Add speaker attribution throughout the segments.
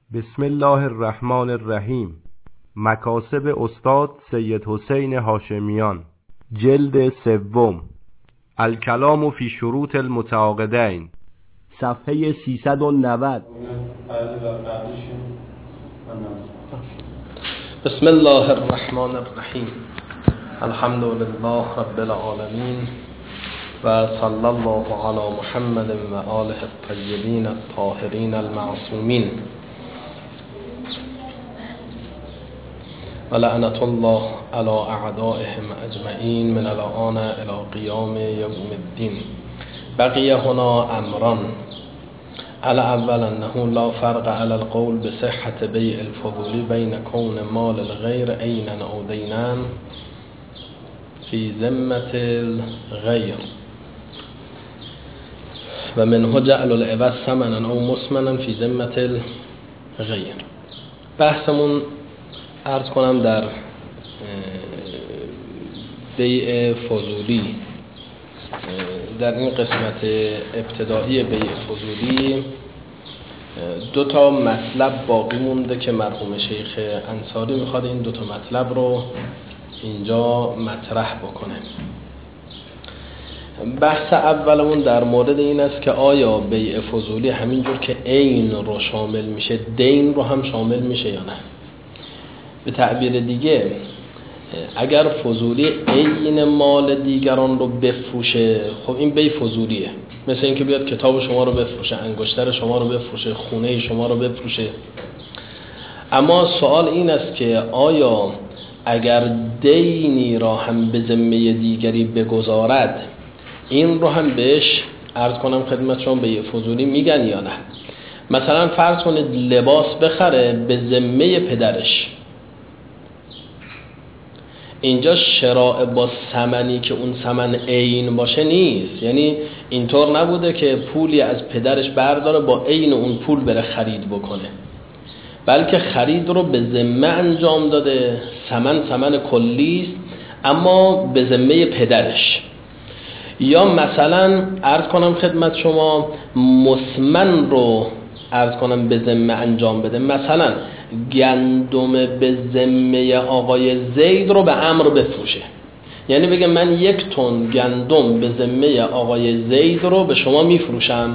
Speaker 1: بسم الله الرحمن الرحیم. مکاسب استاد سید حسین هاشمیان، جلد سوم، الکلام فی شروط المتعاقدین، صفحه 390.
Speaker 2: بسم الله الرحمن الرحیم. الحمد لله رب العالمین و صلی الله علی محمد و آله الطیبین الطاهرین المعصومین و لعنت الله علی اعدائهم اجمعین من الآن الی قیام یوم الدین. بقی هنا امران. الاول انه لا فرق على القول بصحة بیع الفضول بین کون مال الغیر عینا او دینا فی ذمة الغیر و منه جعل العوض ثمنا او مسمنا فی ذمة الغیر. بحثمون عرض کنم در بیع فضولی، در این قسمت ابتدایی بیع فضولی دو تا مطلب باقی مونده که مرحوم شیخ انصاری میخواد این دو تا مطلب رو اینجا مطرح بکنه. بحث اولمون در مورد این است که آیا بیع فضولی همینجور که عین رو شامل میشه دین رو هم شامل میشه یا نه؟ به تعبیر دیگه اگر فضولی عین مال دیگران رو بفروشه، خب این بیع فضولیه. مثل اینکه بیاد کتاب شما رو بفروشه، انگشتر شما رو بفروشه، خونه شما رو بفروشه. اما سوال این است که آیا اگر دینی را هم به ذمه دیگری بگذارد این رو هم بهش عرض کنم خدمت شما بیع فضولی میگن یا نه؟ مثلا فرض کنید لباس بخره به ذمه پدرش، اینجا شراء با ثمنی که اون ثمن عین باشه نیست. یعنی اینطور نبوده که پولی از پدرش برداره با عین اون پول بره خرید بکنه، بلکه خرید رو به ذمه انجام داده. ثمن کلی است اما به ذمه پدرش. یا مثلا عرض کنم خدمت شما مسمن رو عرض کنم به ذمه انجام بده. مثلا گندم به ذمه آقای زید رو به عمرو بفروشه، یعنی بگه من 1 تن گندم به ذمه آقای زید رو به شما میفروشم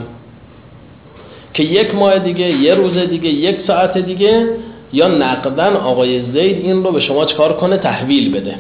Speaker 2: که 1 ماه دیگه، 1 روز دیگه، 1 ساعت دیگه یا نقدن آقای زید این رو به شما چکار کنه؟ تحویل بده.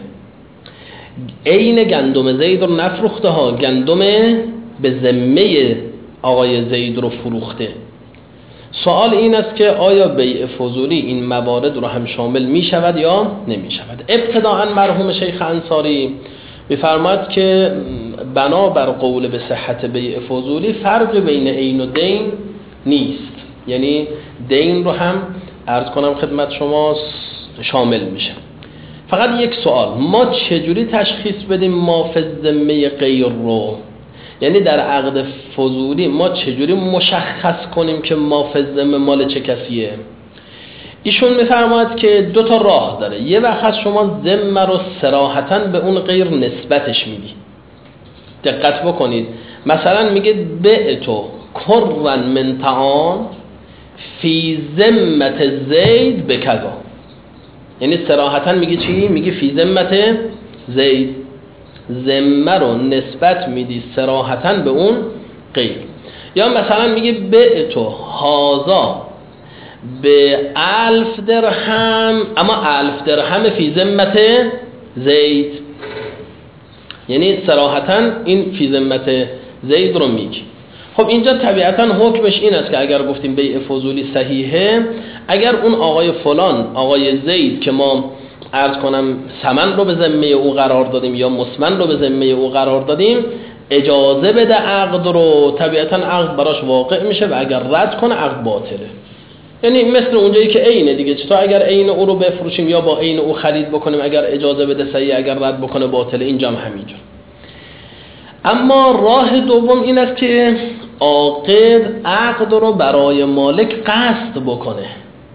Speaker 2: عین گندم زید رو نفروخته ها، گندم به ذمه آقای زید رو فروخته. سوال این است که آیا بیع فضولی این موارد رو هم شامل می شود یا نمی شود؟ ابتداءً مرحوم شیخ انصاری می‌فرماید که بنابر قول به صحت بیع فضولی فرق بین عین و دین نیست، یعنی دین رو هم عرض کنم خدمت شما شامل میشه. فقط یک سوال، ما چجوری تشخیص بدیم ما فی ذمه غیر رو؟ یعنی در عقد فضولی ما چجوری مشخص کنیم که ما فی ذمه مال چه کسیه؟ ایشون میفرماید که 2 تا راه داره. یه وقت شما ذمه رو صراحتاً به اون غیر نسبتش میدی. دقت بکنید، مثلا میگه بعتو کرا من طعام فی ذمه زید بکذا، یعنی صراحتاً میگه چی؟ میگه فی ذمه زید، ذمه رو نسبت میدی صراحتاً به اون غیر. یا مثلا میگه بعتو هازا به 1000 درهم اما 1000 درهم فی ذمه زید، یعنی صراحتاً این فی ذمه زید رو میگی. خب اینجا طبیعتاً حکمش این است که اگر گفتیم بیع فضولی صحیحه، اگر اون آقای فلان، آقای زید که ما عرض کنم ثمن رو به ذمه او قرار دادیم یا مسمن رو به ذمه او قرار دادیم، اجازه بده عقد رو، طبیعتاً عقد براش واقع میشه و اگر رد کنه عقد باطله. یعنی مثل اونجایی که عینه دیگه، چطور اگر عین او رو بفروشیم یا با عین او خرید بکنیم، اگر اجازه بده صحیح، اگر رد بکنه باطله. اینجا هم همینجور. اما راه دوم این است که عاقد عقد رو برای مالک قصد بکنه،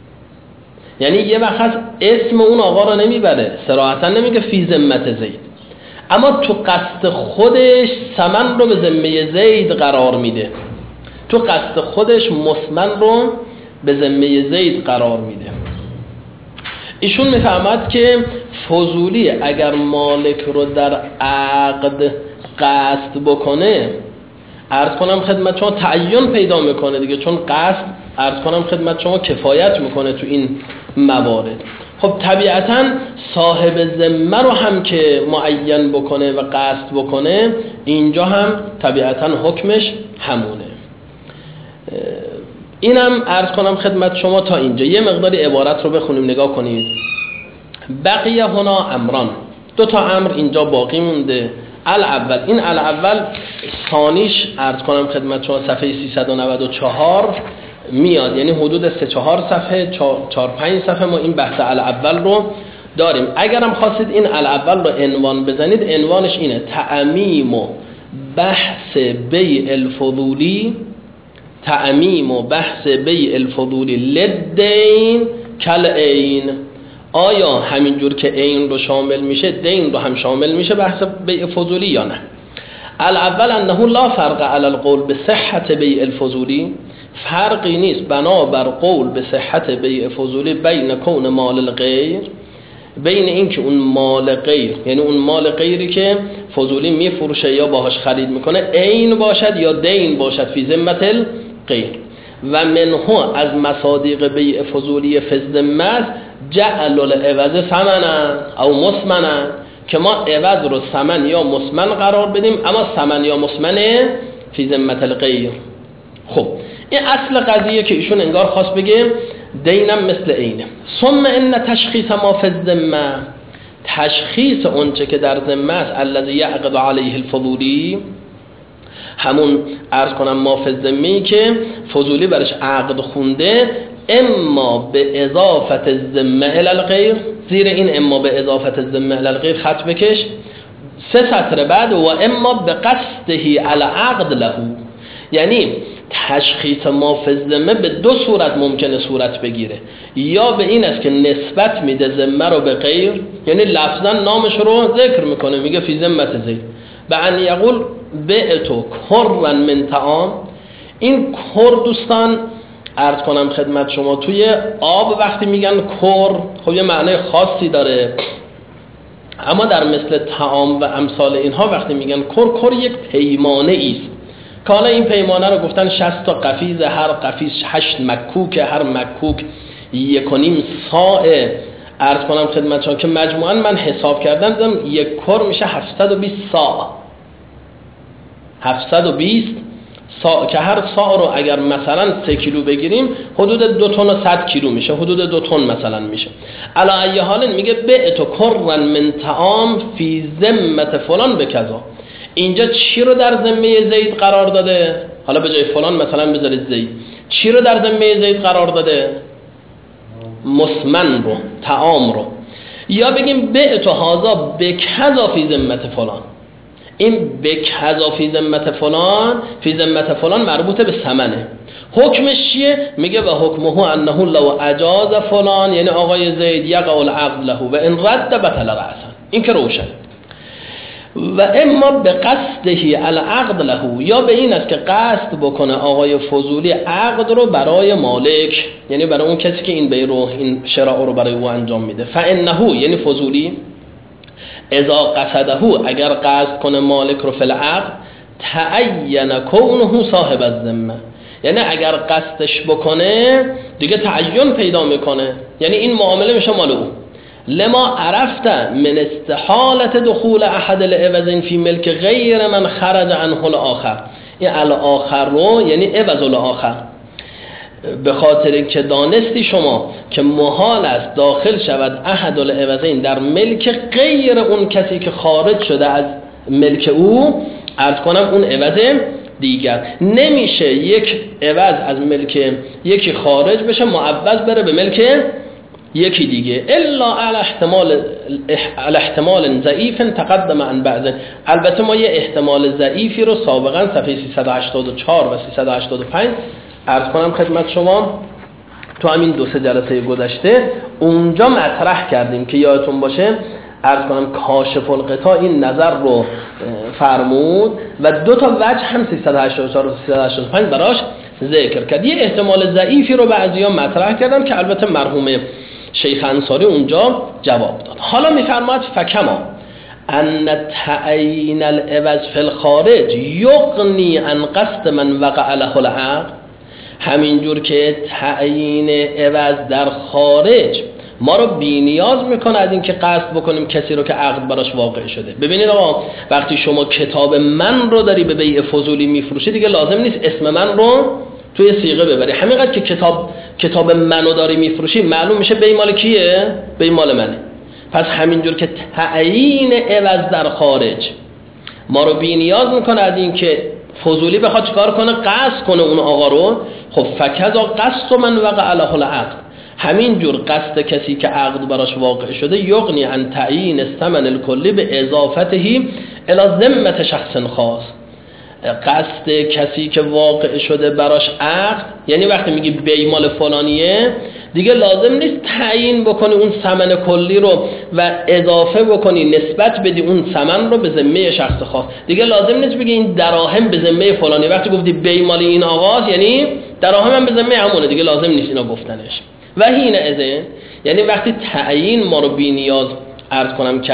Speaker 2: یعنی یه وقت اسم اون آقا رو نمیبره، صراحتاً نمیگه فی ذمه زید، اما تو قصد خودش ثمن رو به ذمه زید قرار میده، تو قصد خودش مسمن رو به ذمه زید قرار میده. ایشون میفهمد که فضولی اگر مالک رو در عقد قصد بکنه، عرض کنم خدمت شما تعین پیدا میکنه دیگه، چون قصد عرض کنم خدمت شما کفایت میکنه تو این موارد. خب طبیعتاً صاحب ذمه رو هم که معین بکنه و قصد بکنه، اینجا هم طبیعتاً حکمش همونه. اینم عرض کنم خدمت شما تا اینجا. یه مقداری عبارت رو بخونیم نگاه کنید. بقیه هنا امران، دو تا امر اینجا باقی مونده. الاول، این الاول ثانیش عرض کنم خدمت شما صفحه 394 میاد، یعنی حدود 3-4 صفحه 4-5 صفحه ما این بحث الاول رو داریم. اگرم خواستید این الاول رو عنوان بزنید، عنوانش اینه: تعمیم و بحث بیع الفضولی، تعمیم و بحث بیع الفضولی للدین کالعین. آیا همینجور که عین رو شامل میشه دین رو هم شامل میشه بحث بیع فضولی یا نه؟ الاول انه لا فرق علی القول به صحت بیع الفضولی، فرقی نیست بنابر قول به صحت بیع فضولی بین کون مال الغیر، بین این که اون مال غیر، یعنی اون مال غیری که فضولی میفروشه یا باهاش خرید میکنه، عین باشد یا دین باشد فی ذمت الغیر. و منه از مصادیق بیع فضولی فی الذمه جعل العوض ثمنا او مسمنا، که ما عوض رو ثمن یا مسمن قرار بدیم، اما ثمن یا مسمن فی ذمت الغیر. خب این اصل قضیه که ایشون انگار خواست بگه دینم مثل عینه. ثم ان تشخیص ما فی الذمه، تشخیص اونچه که در ذمه است، الذی یعقد علیه الفضولی، همون عرض کنم ما فی الذمه که فضولی برش عقد خونده، اما به اضافت الذمه الی الغیر، زیر این اما به اضافت الذمه الی الغیر خط بکش 3 سطر بعد، و اما به قصده علی عقد له، یعنی تشخیص ما فی الذمه به 2 صورت ممکنه صورت بگیره. یا به این است که نسبت میده ذمه رو به غیر، یعنی لفظا نامش رو ذکر میکنه، میگه فی ذمت زید، به ان یقول بعتو کرا من طعام. این کر دوستان عرض کنم خدمت شما توی آب وقتی میگن کر، خب یه معنی خاصی داره، اما در مثل طعام و امثال اینها وقتی میگن کر یک پیمانه ایست که حالا این پیمانه رو گفتن 60 تا قفیز، هر قفیز 8 مکوک، هر مکوک 1.5 صاع. عرض کنم خدمت شما که مجموعاً من حساب کردم دیدم یک کر میشه 720 صاع، 720 صاع، که هر صاع رو اگر مثلا 3 کیلو بگیریم حدود 2 تن و 100 کیلو میشه، حدود 2 تن مثلا میشه. علی ای حال میگه بعت کرا من طعام فی ذمه فلان بکذا. اینجا چی رو در ذمه زید قرار داده؟ حالا به جای فلان مثلا بذارید زید. چی رو در ذمه زید قرار داده؟ مسمن رو، طعام رو. یا بگیم بعت هذا بکذا فی ذمه فلان. این بکذا فی ذمت فلان، فی ذمت فلان مربوطه به ثمنه. حکمش چیه؟ میگه و حکمه انه لو اجاز فلان، یعنی آقای زید یقع العقد له و ان رد بطل رأسا. این که روشن. و اما به قصده العقد له، یا به این است که قصد بکنه آقای فضولی عقد رو برای مالک، یعنی برای اون کسی که این بی رو، این شراء رو برای او انجام میده. فانه، یعنی فضولی، اذا قصده، اگر قصد کنه مالک رو فی العقد، تعین کونه صاحب الذمه، یعنی اگر قصدش بکنه دیگه تعین پیدا میکنه، یعنی این معامله میشه مال او. لما عرفت من استحالت دخول احد العوضین فی ملک غیر من خرج عنه الاخر. این الاخر رو یعنی عوض الاخر، به خاطر که دانستی شما که محال است داخل شود احد العوضین در ملک غیر اون کسی که خارج شده از ملک او، عرض کنم اون عوض دیگر. نمیشه یک عوض از ملک یکی خارج بشه معوض بره به ملک یکی دیگه، الا علی احتمال ضعیف تقدم عن بعض. البته ما یه احتمال ضعیفی رو سابقا صفحه 384 و 385 عرض کنم خدمت شما تو همین 2-3 جلسه گذشته اونجا مطرح کردیم که یادتون باشه عرض کنم کاشف القطاع این نظر رو فرمود و 2 تا وجه هم 384 و 385 براش ذکر کرد. یه احتمال ضعیفی رو بعضیا مطرح کردن که البته مرحوم شیخ انصاری اونجا جواب داد. حالا میفرماید فکما ان تعیین العوض فی الخارج یغنی عن قصد من وقع له العقد، همینجور که تعیین عوض در خارج ما رو بی نیاز میکنه از این که قصد بکنیم کسی رو که عقد براش واقع شده. ببینید آقا، وقتی شما کتاب من رو داری به بیع فضولی میفروشی دیگه لازم نیست اسم من رو توی صیغه ببری. همینقدر که کتاب منو داری میفروشی معلوم میشه بیع مال کیه؟ بیع مال منه. پس همینجور که تعیین عوض در خارج ما رو بی نیاز میکنه از این که فضولی بخواد چیکار کنه؟ قصد کنه اون آقا رو. خب فکذا قصد من وقع له العقد، همینجور قصد کسی که عقد براش واقع شده یغنی عن تعیین الثمن الکلی به اضافته الی ذمه شخص خاص. قصد کسی که واقع شده براش عقد، یعنی وقتی میگی بیع مال فلانیه دیگه لازم نیست تعیین بکنی اون ثمن کلی رو و اضافه بکنی نسبت بدی اون ثمن رو به ذمه شخص خاص. دیگه لازم نیست بگی این دراهم به ذمه فلانی. وقتی گفتی بیع مال این آقاست یعنی دراهم هم به ذمه همونه، دیگه لازم نیست اینا گفتنش. و هین اذن، یعنی وقتی تعیین ما رو بی نیاز عرض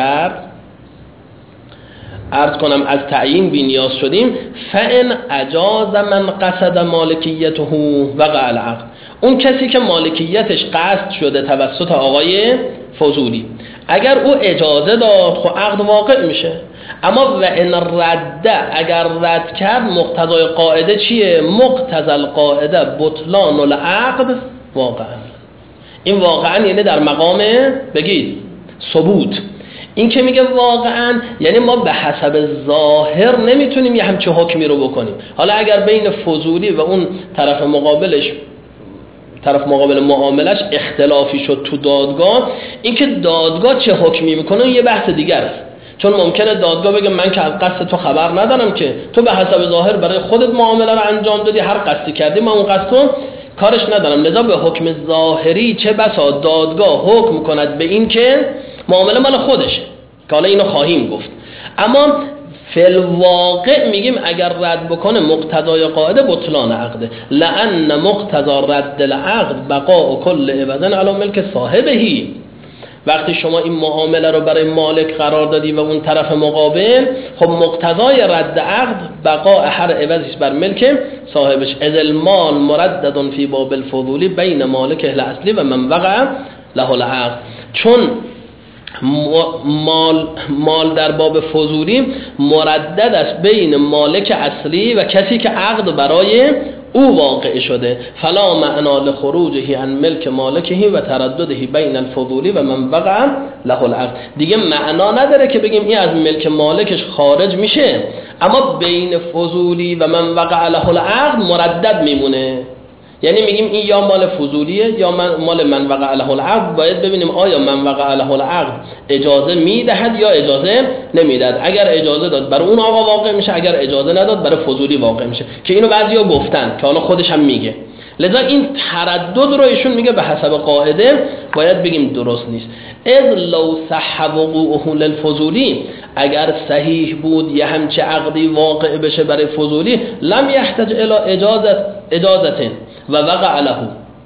Speaker 2: کنم از تعیین بی نیاز شدیم، فان اجاز من قصد مالکیته وقع العقد، اون کسی که مالکیتش قصد شده توسط آقای فضولی اگر او اجازه داد خب عقد واقع میشه. اما و ان رد، اگر رد کرد مقتضای قاعده چیه؟ مقتضی القاعده بطلان العقد واقعا. این واقعا یعنی در مقام بگید ثبوت. این که میگه واقعا یعنی ما به حسب ظاهر نمیتونیم یه همچه حکمی رو بکنیم. حالا اگر بین فضولی و اون طرف مقابل معاملش اختلافی شد تو دادگاه، این که دادگاه چه حکمی میکنه یه بحث دیگر است. چون ممکنه دادگاه بگه من که از قصد تو خبر ندارم، که تو به حسب ظاهر برای خودت معامله رو انجام دادی، هر قصدی کردی، من اون قصد کارش ندارم. لذا به حکم ظاهری چه بسا دادگاه حکم کند به این که معامله مال خودشه، که حالا اینو خواهیم گفت. اما فی الواقع میگیم اگر رد بکنه مقتضای قاعده بطلان عقده، لأن مقتضا رد العقد بقاء کل عوض علی ملک صاحبه. وقتی شما این معامله رو برای مالک قرار دادی و اون طرف مقابل، خب مقتضای رد عقد بقاء هر عوضش بر ملک صاحبش. اذ المال مردد فی باب الفضولی بین مالک الاصلی و من وقع له العقد، چون مال در باب فضولی مردد است بین مالک اصلی و کسی که عقد برای او واقع شده. فلا معنا لخروجه عن ملک مالکه و تردده بین الفضولی و من وقع له العقد. دیگه معنا نداره که بگیم این از ملک مالکش خارج میشه، اما بین فضولی و من وقع له العقد مردد میمونه. یعنی میگیم این یا مال فضولیه یا مال من وقع له العقد. باید ببینیم آیا من وقع له العقد اجازه میدهد یا اجازه نمیدهد. اگر اجازه داد برای اون آقا واقع میشه، اگر اجازه نداد برای فضولی واقع میشه، که اینو بعضیا گفتن که حالا خودش هم میگه. لذا این تردد رو ایشون میگه به حسب قاعده باید بگیم درست نیست. اذ لو صح وقوعه للفضولی، اگر صحیح بود یه همچه عقدی واقع بشه برای فضولی، لم یحتاج الی اجازه و وقع له،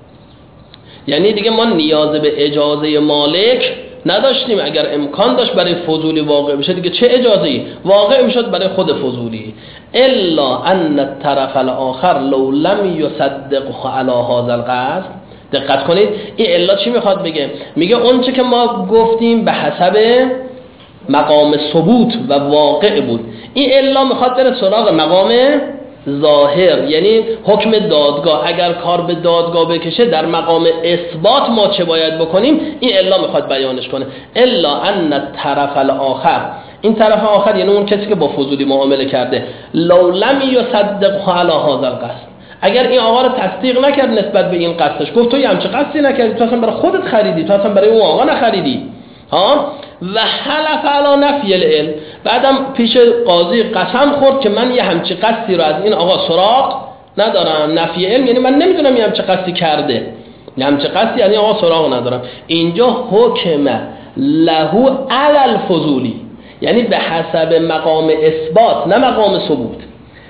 Speaker 2: یعنی دیگه ما نیاز به اجازه مالک نداشتیم. اگر امکان داشت برای فضولی واقع بشه دیگه چه اجازه‌ای واقع میشد برای خود فضولی. الا ان الطرف الاخر لو لم يصدقه على هذا القصد. دقت کنید این الا چی میخواد بگه؟ میگه اون چه که ما گفتیم به حسب مقام ثبوت و واقع بود. این الا میخواد بره سراغ مقام ظاهر، یعنی حکم دادگاه. اگر کار به دادگاه بکشه در مقام اثبات ما چه باید بکنیم؟ این الا میخواد بیانش کنه. الا ان الطرف الاخر، این طرف آخر یعنی اون کسی که با فضولی معامله کرده، لو لم یصدقه علی هذا القصد، اگر این آقا رو تصدیق نکرد نسبت به این قصدش، گفت تو همچه قصدی نکردی، تو اصلا برای خودت خریدی، تو اصلا برای اون آقا نخریدی ها، و حلف علی نفی العلم، بعدم پیش قاضی قسم خورد که من یه همچی قصدی رو از این آقا سراغ ندارم. نفی علم یعنی من نمیدونم یه همچی قصدی کرده، یه همچی قصدی یعنی آقا سراغ ندارم. اینجا حکم له علی الفضولی، یعنی به حسب مقام اثبات نه مقام ثبوت.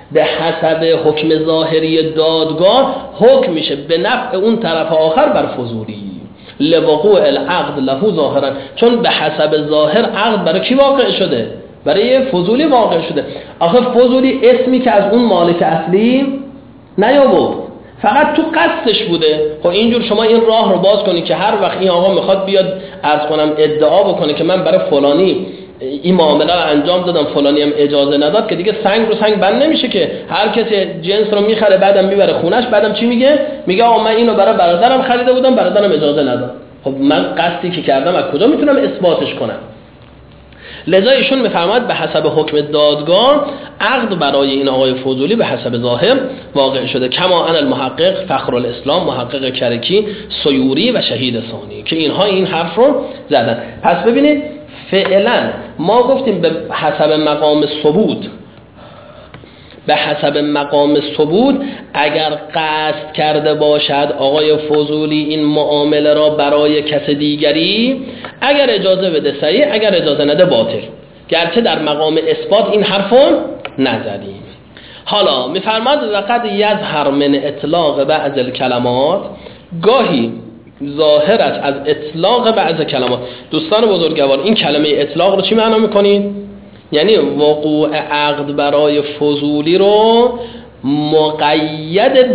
Speaker 2: به حسب حکم ظاهری دادگاه حکم میشه به نفع اون طرف آخر بر فضولی، لوقوع العقد له ظاهرا، چون به حسب ظاهر عقد برای کی واقع شده؟ برای فضولی واقع شده. آخه فضولی اسمی که از اون مالک اصلی نیاورد، فقط تو قصدش بوده. خب اینجور شما این راه رو باز کنی که هر وقت این آقا میخواد بیاد عرض کنم ادعا بکنه که من برای فلانی این معامله رو انجام دادم، فلانی هم اجازه نداد، که دیگه سنگ رو سنگ بند نمیشه که هر کسی جنس رو میخره بعدم میبره خونش، بعدم چی میگه؟ میگه آقا من اینو برای برادرم خریده بودم، برادرم اجازه نداد. خب من قصدی که کردم از کجا میتونم اثباتش کنم؟ لذا ایشون میفرماید به حسب حکم دادگاه عقد برای این آقای فضولی به حسب ظاهر واقع شده. کما ان المحقق فخرالاسلام، محقق کرکی، سیوری و شهید ثانی، که اینها این حرف رو زدن. پس ببینید فعلا ما گفتیم به حسب مقام ثبوت، به حسب مقام ثبوت اگر قصد کرده باشد آقای فضولی این معامله را برای کس دیگری، اگر اجازه بده صحیح، اگر اجازه نده باطل، گرچه در مقام اثبات این حرفو نزدیم. حالا میفرماد وقد یظهر من اطلاق بعض الکلمات، گاهی ظاهر است از اطلاق بعض کلمات. دوستان بزرگوار این کلمه اطلاق رو چی معنا میکنید؟ یعنی وقوع عقد برای فضولی رو مقید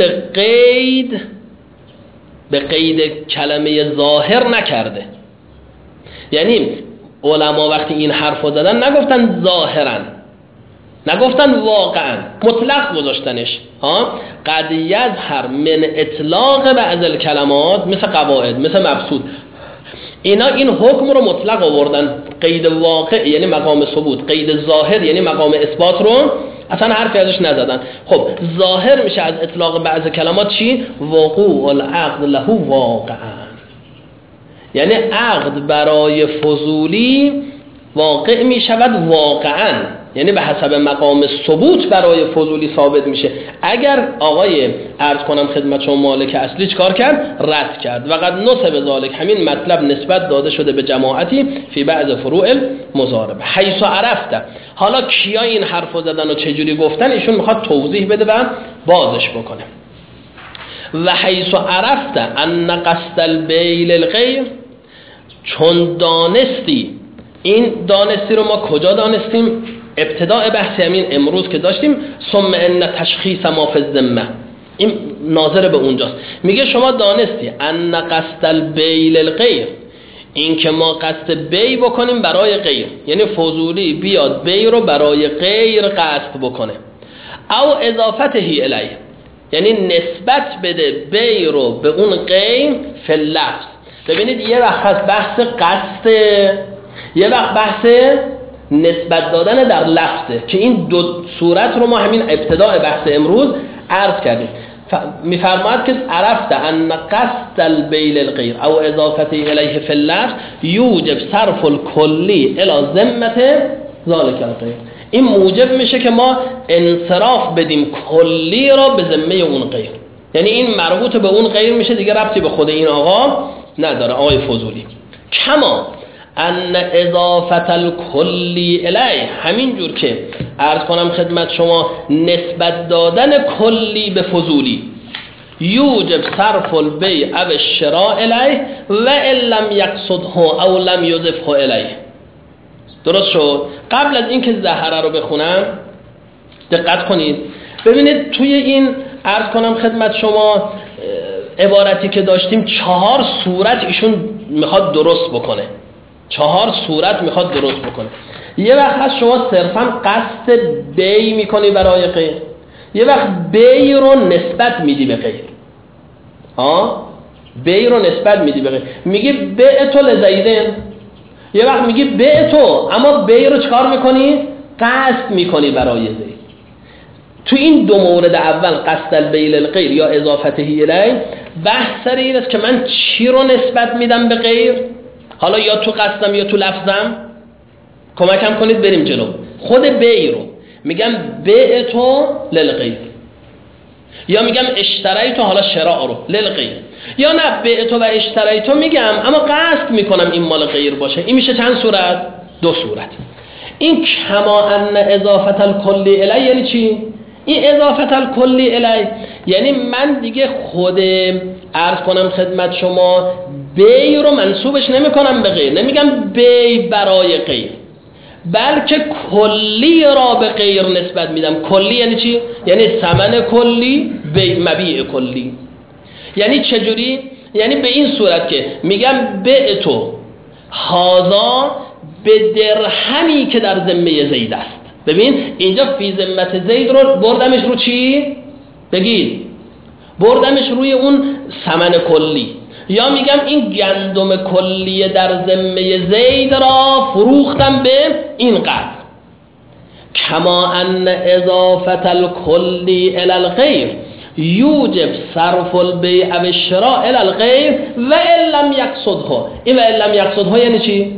Speaker 2: به قید کلمه ظاهر نکرده. یعنی علما وقتی این حرف رو زدن نگفتن ظاهرا، نگفتن واقعا، مطلق گذاشتنش. قد یظهر من اطلاق بعض الکلمات، مثل قواعد، مثل مبسوط، اینا این حکم رو مطلق آوردن. قید واقع یعنی مقام ثبوت، قید ظاهر یعنی مقام اثبات رو اصلا حرفی ازش نزدن. خب ظاهر میشه از اطلاق بعض کلمات چی؟ وقوع العقد له واقعا، یعنی عقد برای فضولی واقع میشود واقعا، یعنی به حسب مقام ثبوت برای فضولی ثابت میشه. اگر آقای عرض کنم خدمت شما مالک اصلی چکار کرد؟ رد کرد. و قد نسب ذالک، همین مطلب نسبت داده شده به جماعتی فی بعض فروع المضاربه حیث عرفته. حالا کیا این حرفو زدن و چجوری گفتن؟ ایشون میخواد توضیح بده و بازش بکنه. و حیث عرفته ان قصد البیع للغیر، چون دانستی، این دانستی رو ما کجا دانستیم؟ ابتداء بحث همین امروز که داشتیم، ثم ان تشخیص ما فی الذمه، این ناظر به اونجاست. میگه شما دانستی ان قصد البیع للغیر، این که ما قصد بیع بکنیم برای غیر، یعنی فضولی بیاد بیع رو برای غیر قصد بکنه، او اضافته الیه، یعنی نسبت بده بیع رو به اون غیر فی اللفظ. ببینید یه وقت هست بحث قصد، یه وقت بحث نسبت دادن در لفظه، که این دو صورت رو ما همین ابتداء بحث امروز عرض کردیم. میفرماید که عرفت ان قصد البیع للغیر او اضافته الیه فی اللفظ یوجب صرف الکلی الی ذمه ذلک الغیر، این موجب میشه که ما انصراف بدیم کلی را به ذمه اون غیر، یعنی این مربوط به اون غیر میشه، دیگه ربطی به خود این آقا نداره، آقای فضولی. کما ان اضافت الکلی الیه، همین جور که عرض کنم خدمت شما نسبت دادن کلی به فضولی یوجب صرف البیع او الشراء الیه و ان لم یقصده او لم یضفه الیه. درست شد؟ قبل از اینکه زهره رو بخونم دقت کنید، ببینید توی این عرض کنم خدمت شما عبارتی که داشتیم 4 صورت ایشون میخواد درست بکنه، 4 صورت میخواد درست بکنه. یه وقت هست شما صرفا قصد بیع میکنی برای غیر، یه وقت بیع رو نسبت میدی به غیر. بیع رو نسبت میدی به غیر، میگی بیع تو لزیدن، یه وقت میگی بیع تو، اما بیع رو چکار میکنی؟ قصد میکنی برای زید. تو این دو مورد اول قصد البیع للغیر یا اضافته الیه، بحث سر این است که من چی رو نسبت میدم به غیر، حالا یا تو قصدم یا تو لفظم، کمکم کنید بریم جلو. خود بیع رو میگم بیع تو للغیر، یا میگم اشتری تو، حالا شراء رو للغیر، یا نه بیع تو و اشتری تو میگم اما قصد میکنم این مال غیر باشه. این میشه چند صورت؟ 2 صورت. این کما ان اضافت الکلی الیه یعنی چی؟ این اضافت الکلی الی یعنی من دیگه خود عرض کنم خدمت شما بی رو منصوبش نمی کنم به غیر، نمیگم بی برای غیر، بلکه کلی را به غیر نسبت میدم. کلی یعنی چی؟ یعنی ثمن کلی بی مبیع کلی. یعنی چجوری؟ یعنی به این صورت که میگم بعتو هازا به درهمی که در ذمه زید است. ببین اینجا فی ذمت زید رو بردمش رو چی؟ بگید بردمش روی اون ثمن کلی. یا میگم این گندم کلی در ذمه زید را فروختم به این قدر. کما ان اضافت الکلی الی الغیر یوجب صرف البیع و الشراء الی الغیر و ان لم یقصده. این و ان لم یقصده یعنی چی؟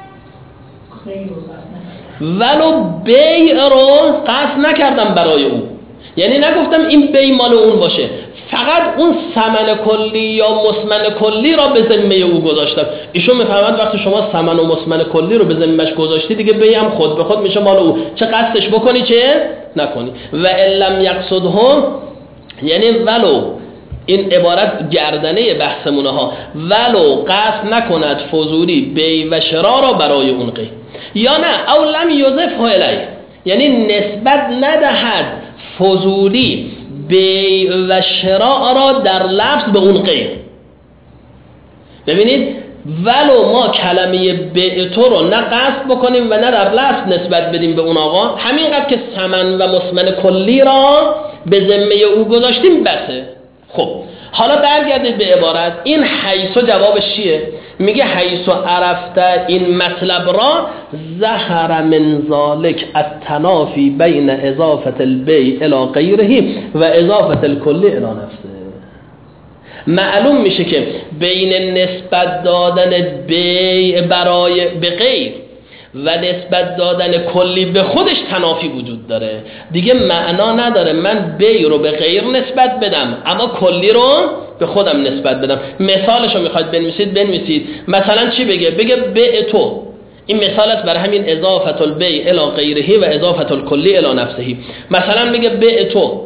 Speaker 2: ولو بیع رو قصد نکردم برای او، یعنی نگفتم این بیع مال اون باشه، فقط اون ثمن کلی یا مسمن کلی را به ذمه او گذاشتم. ایشون میفهمد وقتی شما ثمن و مسمن کلی رو به ذمهش گذاشتی دیگه بیع هم خود به خود میشه مال او، چه قصدش بکنی چه نکنی. و ان لم یقصده یعنی ولو، این عبارت گردنه بحثمونه ها، ولو قصد نکند فضولی بیع و شراء را برای اون غیر. یا نه او لم یضفه الیه یعنی نسبت ندهد فضولی بیع و شراء را در لفظ به اون غیر. ببینید ولو ما کلمه بیع تو رو نه قصد بکنیم و نه در لفظ نسبت بدیم به اون آقا، همینقدر که ثمن و مسمن کلی را به ذمه او گذاشتیم بسه. خب حالا برگردید به عبارت. این حیث جوابش چیه؟ میگه حیث عرفت این مطلب را ظهر من ذالک التنافی بین اضافت البیع الی غیره و اضافت الکلی الی نفسه. معلوم میشه که بین نسبت دادن بیع برای به غیر و نسبت دادن کلی به خودش تنافی وجود داره. دیگه معنا نداره من بیع رو به غیر نسبت بدم اما کلی رو به خودم نسبت بدم. مثالش رو میخواید بنویسید. مثلا چی بگه؟ بگه بیع تو، این مثال است برای همین اضافت البیع الی غیره و اضافت الکلی الی نفسه. مثلا بگه بیع تو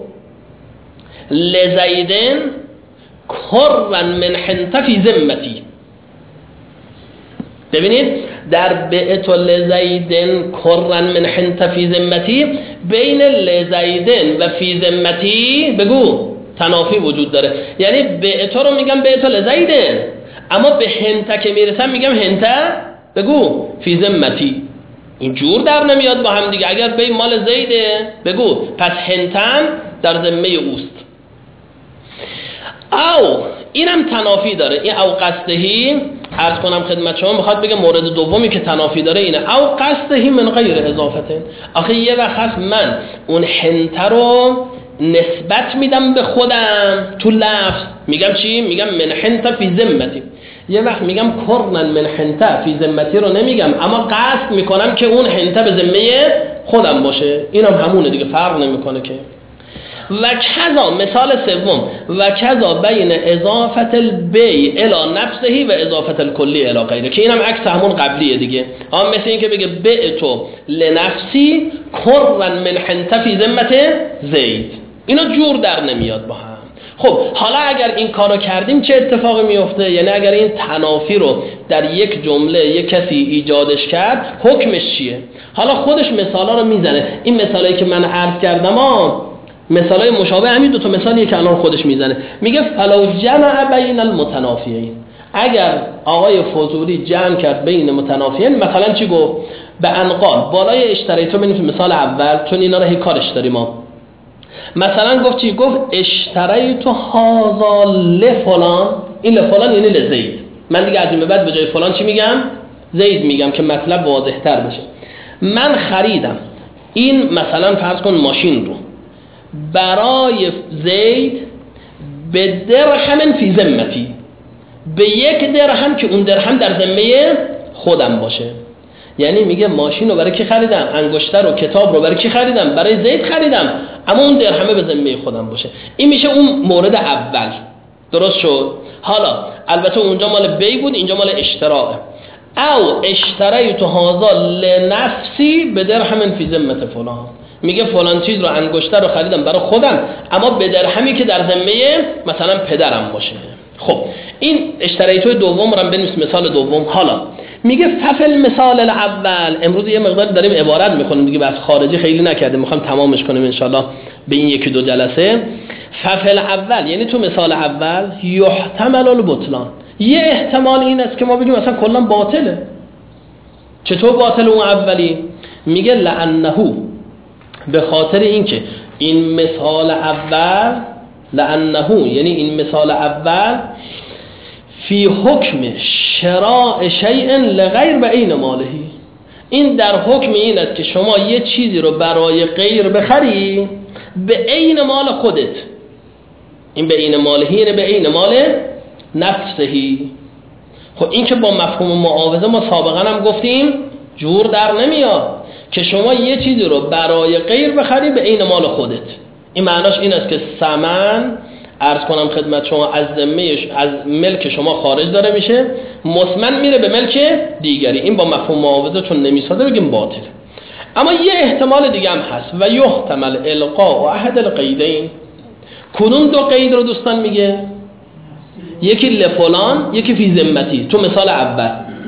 Speaker 2: لزیدن کرن من حنطه فی ذمتی. ببینید در بعت لزیدن کرن من حنطه فی ذمتی بین لزیدن و فی ذمتی بگو تنافی وجود داره. یعنی بعت رو میگم بعت لزیدن اما به حنطه که میرسم میگم حنطه بگو فی ذمتی. این جور در نمیاد با هم دیگه. اگر بی مال زیده بگو پس حنطه در ذمه اوست. او اینم تنافی داره. این او قصدهی عرض کنم خدمت شما میخواد بگه مورد دومی که تنافی داره اینه او قصدهی من غیر اضافته. آخه یه وقت هست من اون حنطه رو نسبت میدم به خودم تو لفظ میگم چی؟ میگم من حنطه فی ذمتی. یه وقت میگم کرنن من حنطه فی ذمتی رو نمیگم اما قصد میکنم که اون حنطه به ذمه خودم باشه. اینم همونه دیگه، فرق نمیکنه که. و کذا مثال سوم و کذا بین اضافت البیع الی نفسه و اضافت الکلی الی غیره که اینم عکس همون قبلیه دیگه. مثل این که بگه بعتو لنفسی کرن من حنطه فی ذمت زید. اینا جور در نمیاد با هم. خب حالا اگر این کارو کردیم چه اتفاقی میفته؟ یعنی اگر این تنافی رو در یک جمله یک کسی ایجادش کرد حکمش چیه؟ حالا خودش مثالا رو میزنه. این مثالایی که من عرض کردم مثالای مشابه همین دو تا مثالیه که الان خودش میزنه. میگه فلو جمع بین المتنافیین، اگر آقای فضولی جمع کرد بین متنافیین، مثلا چی گفت؟ به انقال بالای اشتریتو ببینیم مثال اول چون اینا رو هی کارش داریم ما. مثلا گفت چی؟ گفت اشتریتو هذا لفلان. این لفلان یعنی لزید. من دیگه از این به بعد به جای فلان چی میگم؟ زید میگم که مطلب واضح تر بشه. من خریدم این مثلا فرض کن ماشین رو برای زید به درهم فی ذمتی، به یک درهم که اون درهم در ذمه خودم باشه. یعنی میگه ماشین رو برای کی خریدم؟ انگشتر و کتاب رو برای کی خریدم؟ برای زید خریدم اما اون درهمه به ذمه خودم باشه. این میشه اون مورد اول. درست شد؟ حالا البته اونجا مال بی بود اینجا مال اشتراعه. او اشتریت هذا لنفسی به درهم فی ذمت فلان. میگه فلان چیز رو انگشتر رو خریدم برای خودم اما به درهمی که در ذمه مثلا پدرم باشه. خب این اشتریتوی دوم رو هم بنویس، مثال دوم. حالا میگه ففل مثال الاول، امروز یه مقدار داریم عبارت میکنیم دیگه، بس خارجی خیلی نکردیم، میخوام تمامش کنیم انشالله به این یکی دو جلسه. ففل اول یعنی تو مثال اول یحتمل البطلان، یه احتمال این است که ما بگیم مثلا کلا باطله. چطور باطل اون اولی؟ میگه لعنه، به خاطر اینکه این مثال اول، لعنه یعنی این مثال اول فی حکم شراء شیء لغیر به عین مالهی، این در حکم این است که شما یه چیزی رو برای غیر بخری به عین مال خودت. این به عین مالهی یعنی به عین مال نفسهی. خب این که با مفهوم معاوضه ما سابقا هم گفتیم جور در نمیاد که شما یه چیزی رو برای غیر بخری به عین مال خودت. این معناش این است که ثمن عرض کنم خدمت شما از ملک شما خارج داره میشه، مثمن میره به ملک دیگری. این با مفهوم معاوضه چون نمیسازه بگیم باطل. اما یه احتمال دیگه هم هست و یحتمل القاء احد القیدین. کدوم دو قید رو دوستان میگه؟ یکی لفلان، یکی فی ذمتی. تو مثال اول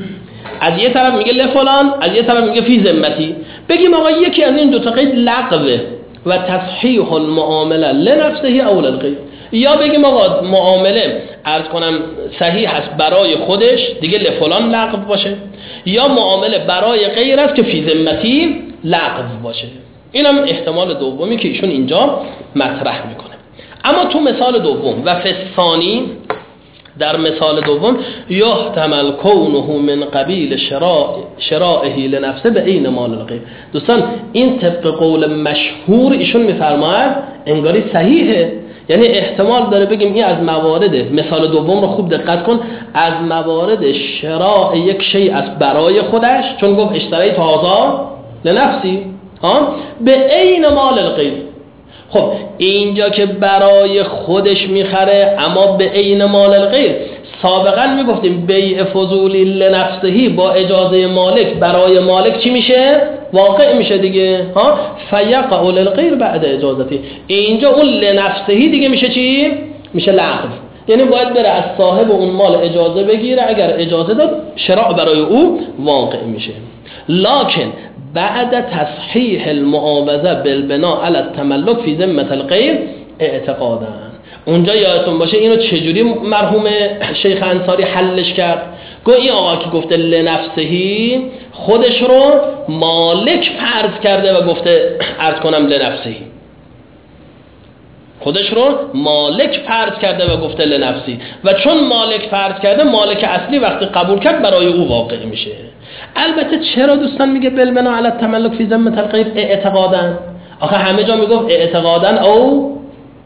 Speaker 2: از یه طرف میگه لفلان، از یه طرف میگه فی ذمتی. بگیم آقا یکی از این دو تا قید لغوه و تصحیح المعامله لنفسه او للغیر، یا بگیم آقا معامله عرض کنم صحیح است برای خودش دیگه لفلان لغو باشه، یا معامله برای غیر است که فی ذمتی لغو باشه. اینم احتمال دومی که ایشون اینجا مطرح میکنه. اما تو مثال دوم و فثانی، در مثال دوم یحتمل کونه من قبیل شرائه لنفسه به عین مال الغیر. دوستان این طبق قول مشهور ایشون میفرماید انگاری صحیحه، یعنی احتمال داره بگیم این از موارد، مثال دوم رو خوب دقت کن، از موارد شراء یک شیء است برای خودش، چون گفت اشتریت هذا لنفسی به عین مال الغیر. خب اینجا که برای خودش میخره اما به عین مال الغیر، سابقا میگفتیم بیع فضولی لنفسهی با اجازه مالک برای مالک چی میشه؟ واقع میشه دیگه. فیقع للغیر بعد اجازتی. اینجا اون لنفسهی دیگه میشه چی؟ میشه لغو. یعنی باید بره از صاحب اون مال اجازه بگیره، اگر اجازه داد شراء برای او واقع میشه. لکن بعد تصحیح المعاوضه بالبناء على التملک فی ذمه الغیر اعتقادا. اونجا یادتون باشه اینو چجوری مرحوم شیخ انصاری حلش کرد؟ گفت این آقا که گفته لنفسهی خودش رو مالک فرض کرده و گفته عرض کنم لنفسهی، خودش رو مالک فرض کرده و گفته لنفسی، و چون مالک فرض کرده مالک اصلی وقتی قبول کرد برای او واقع میشه. البته چرا دوستان میگه بالبناء علی التملک فی ذمه الغیر اعتقادا؟ آخه همه جا میگفت اعتقادا او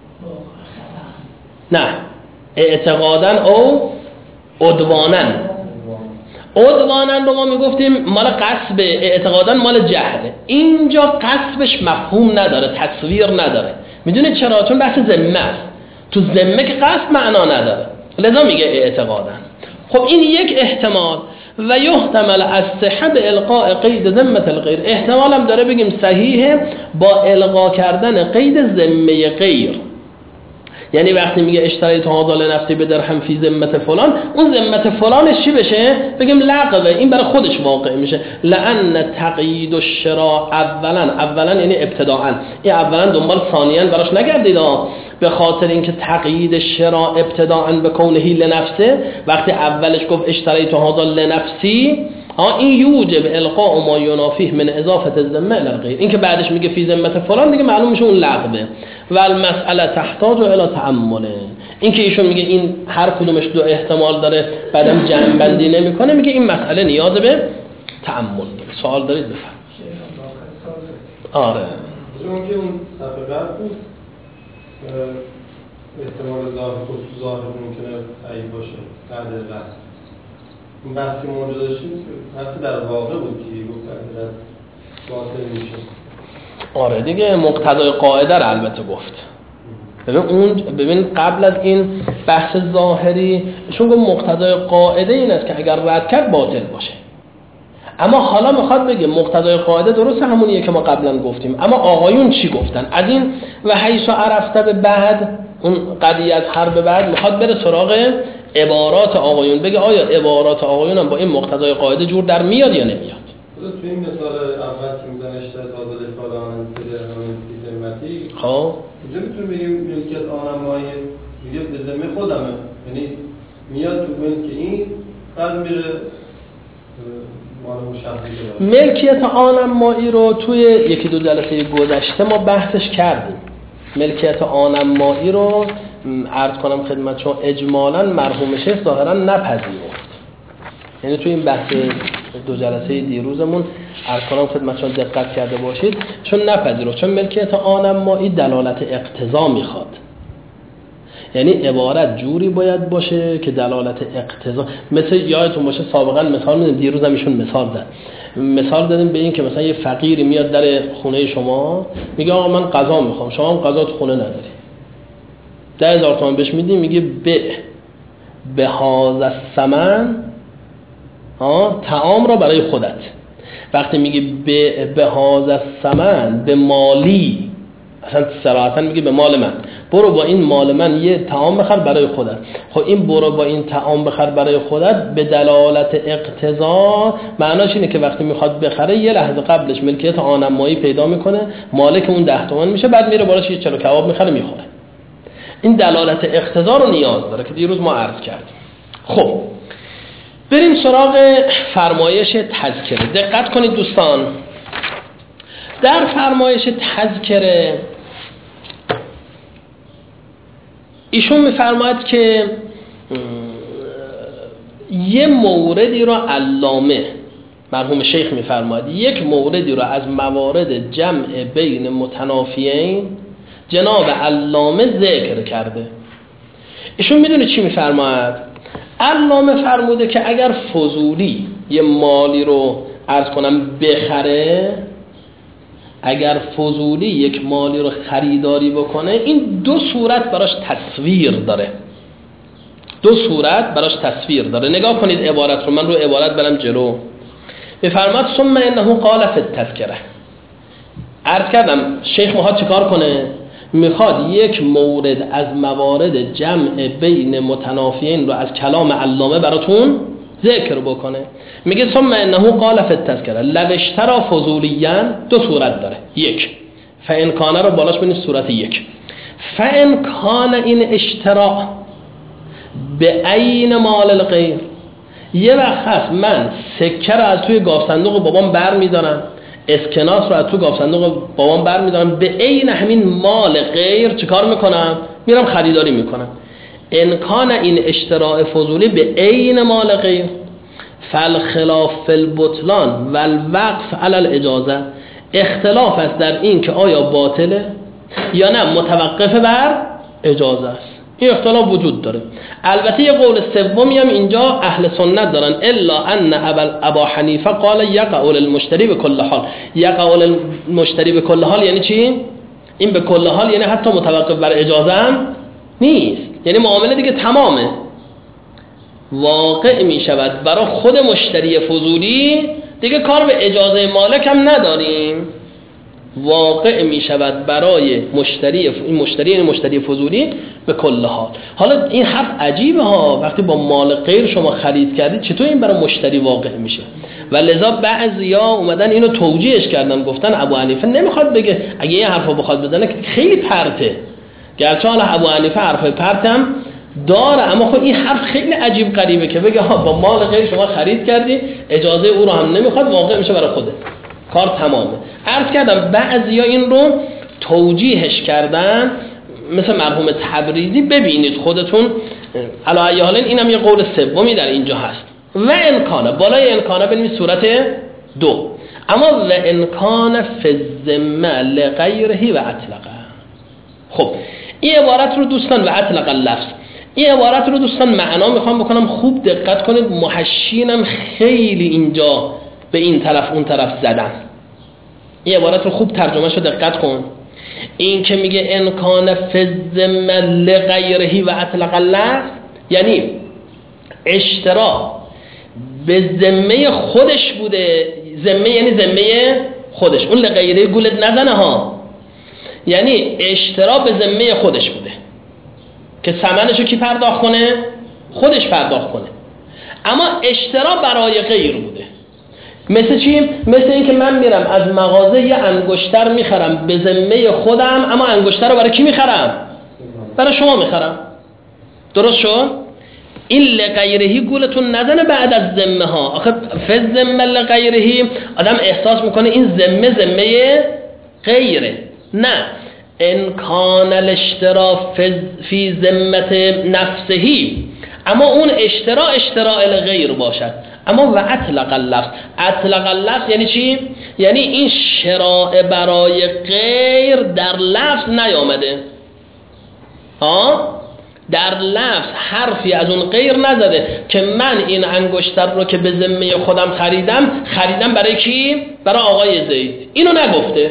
Speaker 2: نه، اعتقادا او عدوانا. عدوانا رو ما میگفتیم مال قصب، اعتقادا مال جهله. اینجا قصبش مفهوم نداره، تصویر نداره. میدونید چرا؟ چون بحث ذمه است. تو ذمه که قصد معنا نداره، لذا میگه اعتقادا. خب این یک احتمال. و یحتمل از صحت القاء قید ذمه الغیر، احتمال هم داره بگیم صحیحه با القا کردن قید ذمه غیر. یعنی وقتی میگه اشتریت هذا لنفسی به درهم فی ذمه فلان، اون ذمه فلانش چی بشه؟ بگیم لغوه، این برای خودش واقع میشه. لأن تقیید الشراء اولا یعنی ابتداءً، این اولا دنبال ثانیاً براش نگردید، به خاطر اینکه تقیید شراء ابتداءً به کونه لنفسه، وقتی اولش گفت اشتریت هذا لنفسی، این یوجب القاء ما ینافیه من اضافه الذمه الی الغیر. این که بعدش میگه فی ذمه فلان دیگه معلوم میشه اون لغوه. و المساله تحتاج الی تأمل. این که ایشون میگه این هر کدومش دو احتمال داره بعدم جمع بندی نمیکنه، میگه این مسئله نیاز به تأمل داره. سوال دارید بفرمایید. آره
Speaker 1: چون که اون صفحه بعد بود احتمال ظاهر ممکنه تعیین باشه بعد از بحث. این بحثی موجود داشتیم حتی در واقع بود که گفت بعد از باطل میشه.
Speaker 2: آره دیگه مقتضای قاعده رو البته گفت. ببین قبل از این بحث ظاهری چون گفت مقتضای قاعده این است که اگر رد کرد باطل باشه. اما حالا میخواد بگه مقتضای قاعده درسته همونیه که ما قبلا گفتیم، اما آقایون چی گفتن از این و حیث عرفته به بعد، اون قضیه از حرب بعد میخواد بره سراغ عبارات آقایون، بگه آیا عبارات آقایون هم با این مقتضای قاعده جور در میاد یا نمیاد.
Speaker 1: تو این مثال اول که میزنه اشتراط آزاد کالا آنند به درهم فی ذمتی،
Speaker 2: خب
Speaker 1: اینجا میتونیم بگیم ملکیت آنمایی میگه به ذمه خودمه، یعنی میاد تو ملک این بعد میره مال شخصی.
Speaker 2: ملکیت آنمایی رو توی یکی دو جلسه گذشته ما بحثش کردیم. ملکیت آنمایی رو عرض کنم خدمتشون اجمالاً مرحوم شیخ ظاهراً نپذیرفت، یعنی توی این بحث دو جلسه دیروزمون عرض کنم خدمتشون دقت کرده باشید، چون نپذیرفت، چون ملکیت آنمایی دلالت اقتضا میخواد، یعنی عبارت جوری باید باشه که دلالت اقتضا، مثل یادتون باشه سابقا مثال میدیم، دیروز هم ایشون مثال دادیم به این که مثلا یه فقیری میاد در خونه شما میگه آقا من غذا میخوام، شما هم غذا تو خونه نداری، 10,000 تومان بهش میدی، میگه به هذا الثمن طعام را برای خودت. وقتی میگه به هذا الثمن به مالی، اصلا صراحتا میگه به مال من، برو با این مال من یه طعام بخر برای خودت. خب این برو با این طعام بخر برای خودت به دلالت اقتضا معناش اینه که وقتی میخواد بخره یه لحظه قبلش ملکیت آنمایی پیدا میکنه، مالک اون 10 تومان میشه، بعد میره بالاش یه چلو کباب میخره میخوره. این دلالت اقتضا رو نیاز داره که دیروز ما عرض کردیم. خب بریم سراغ فرمایش تذکره. دقت کنید دوستان، در فرمایش تذکره ایشون میفرماید که یه موردی رو علامه مرحوم شیخ میفرماید، یک موردی رو از موارد جمع بین متنافیین جناب علامه ذکر کرده. ایشون میدونه چی میفرماید؟ علامه فرموده که اگر فضولی یه مالی رو عرض کنم بخره، اگر فضولی یک مالی رو خریداری بکنه، این دو صورت براش تصویر داره، نگاه کنید عبارت رو، من رو عبارت برم جلو. بفرماد ثم انه قال فی التذکره. عرض کردم شیخ میخواد چیکار کنه؟ میخواد یک مورد از موارد جمع بین متنافیین رو از کلام علامه براتون ذکر بکنه. میگه ثم انه قال فی التذکره لو اشترى فضولیاً، دو صورت داره. یک فان کان رو بالاش ببینید صورت یک، فان کان این اشترا به عین مال الغیر، یه وقت هست من سکه رو از توی گاف صندوق بابام بر میدارم، اسکناس رو از تو گاف صندوق بابام بر میدارم، به عین همین مال غیر چیکار میکنم؟ میرم خریداری میکنم. ان کان این اشتراء فضولی به عین مال غیر فالخلاف فی البطلان والوقف علی الاجازه، اختلاف است در این که آیا باطله یا نه متوقف بر اجازه است. این اختلاف وجود داره. البته یه قول سومی هم اینجا اهل سنت دارن، الا ان ابا حنیفه قال یقع للمشتری بكل حال. یقع للمشتری بكل حال یعنی چی؟ این به کل حال یعنی حتی متوقف بر اجازه هم نیست، یعنی معامله دیگه تمامه، واقع می شود برای خود مشتری فضولی، دیگه کار به اجازه مالک هم نداریم، واقع می شود برای مشتری فضولی به کل حال. حالا این حرف عجیبه ها، وقتی با مال غیر شما خرید کردید چطور این برای مشتری واقع میشه؟ و لذا بعضیا اومدن اینو توجیهش کردن، گفتن ابو حنیفه نمیخواد بگه، اگه این حرفو بخواد بزنه خیلی پرته، گرچه حالا ابو حنیفه حرفای پرتم داره، اما خب این حرف خیلی عجیب غریبه که بگه ها با مال غیر شما خرید کردی، اجازه او رو هم نمیخواد، واقع میشه برای خوده، کار تمامه. عرض کردم بعضیا این رو توجیهش کردن، مثل مرحوم تبریزی، ببینید خودتون علی ای حال اینم یه قول سومی در اینجا هست. و امکانه، بالای امکانه ببینید صورت 2، اما و امکانه فی الذمه لغیره و اطلقه. خب این عبارت رو دوستان و اطلق اللفظ، این عبارت رو دوستان معنا میخوام بکنم، خوب دقت کنید، محشینم خیلی اینجا به این طرف اون طرف زدن. این عبارت رو خوب ترجمه شو دقت کن. این که میگه ان کان فی الذمه لغیره و اطلق اللفظ، یعنی اشترا به ذمه خودش بوده. ذمه یعنی ذمه خودش، اون لغیره گولت نزنه ها، یعنی اشترا به ذمه خودش بوده که ثمنشو کی پرداخت کنه؟ خودش پرداخت کنه. اما اشترا برای غیر بوده. مثل چی؟ مثل این که من میرم از مغازه یه انگشتر میخرم به ذمه خودم، اما انگشتر رو برای کی میخرم؟ برای شما میخرم. درست شد؟ این لغیرهی گولتون نزنه بعد از ذمه ها. آخه فز ذمه لغیرهی آدم احساس میکنه این ذمه غیره. نه، ان کان الاشترا فی ذمت نفسهی، اما اون اشتراء الغیر باشد. اما و اطلق اللفظ یعنی چی؟ یعنی این شراء برای غیر در لفظ نیامده، در لفظ حرفی از اون غیر نزده که من این انگشتر رو که به ذمه خودم خریدم برای کی؟ برای آقای زید. اینو نگفته،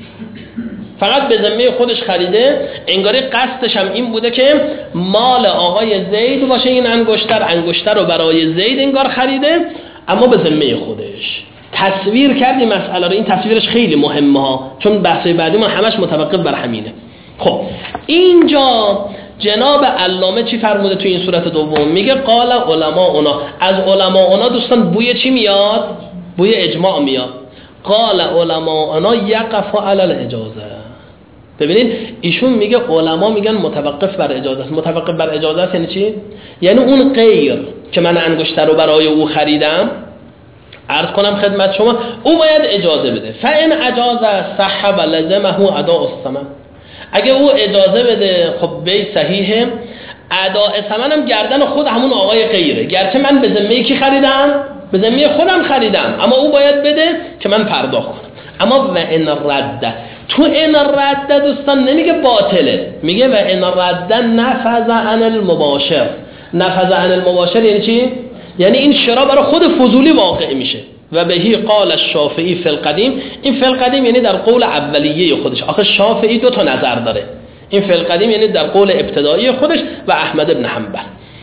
Speaker 2: فقط به ذمه خودش خریده. انگاری قصدش هم این بوده که مال آقای زید باشه این انگشتر رو برای زید انگار خریده، اما به ذمه خودش. تصویر کردی مسئله رو. این تصویرش خیلی مهمه ها، چون بحثای بعدی ما همش متوقف بر همینه. خب اینجا جناب علامه چی فرموده تو این صورت دوم؟ میگه قال علماؤنا. از علماؤنا دوستان بوی چی میاد؟ بوی اجماع میاد. قال علماؤنا یقف علی الاجازه. ببینید ایشون میگه علما میگن متوقف بر اجازه است. متوقف بر اجازه است یعنی چی؟ یعنی اون غیر که من انگشتر رو برای او خریدم، عرض کنم خدمت شما، او باید اجازه بده. فان اجازه صح و لزمه اداء الثمن. اگه او اجازه بده خب بی صحیحه، اداء ثمن هم گردن خود همون آقای غیره، گرچه من به ذمه کی خریدم؟ به ذمه خودم خریدم، اما او باید بده که من پرداخت کنم. اما و ان رد، تو ان رد دوستان نمیگه باطله، میگه و ان رد نفذ عن المباشر. نفذ عن المباشر یعنی چی؟ یعنی این شرا برای خود فضولی واقع میشه. و بهی قال الشافعی فی القدیم. این فی القدیم یعنی در قول اولیه خودش. آخه شافعی دو تا نظر داره. این فی القدیم یعنی در قول ابتدایی خودش و احمد بن حنبل.